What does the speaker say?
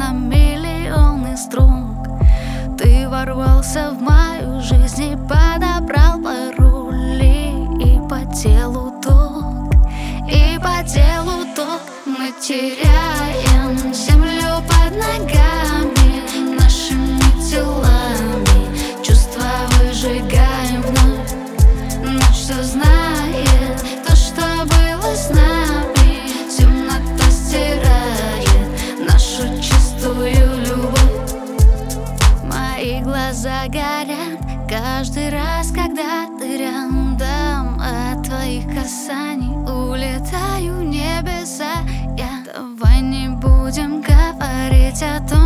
на миллионы струн. Ты ворвался в мою жизнь и подобрал пароли. И по телу ток, и по телу ток. Мы теряем землю под ногами нашими телами. Чувства выжигаем вновь. Ночь все знает, то, что было с нами. Темнота стирает нашу чистую любовь. Мои глаза горят каждый раз, когда ты рядом. От твоих касаний улетаю в небеса я. Давай не будем говорить о том,